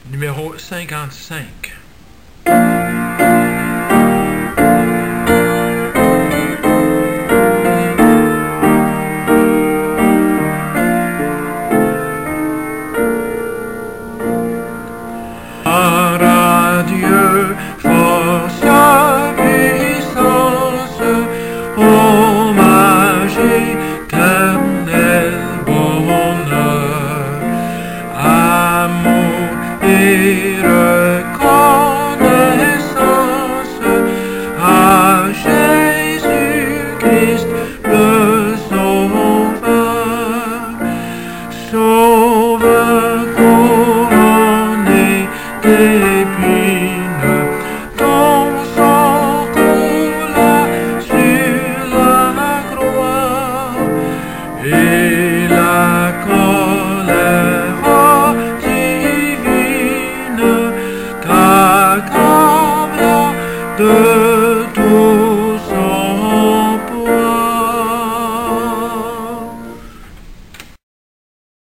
numéro 55. Dieu, force, puissance, hommage éternel, bonheur, amour et reconnaissance à Jésus-Christ le Sauveur, Sauveur couronné d'épines, ton sang coula sur la croix, et la colère divine t'accabla de